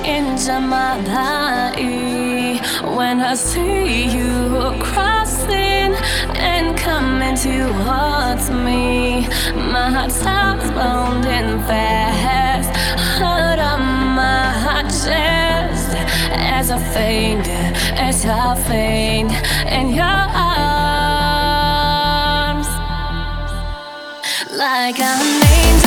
into my body when I see you crossing and coming towards me. My heart stops pounding fast, heart on my chest as I faint, in your arms like an angel.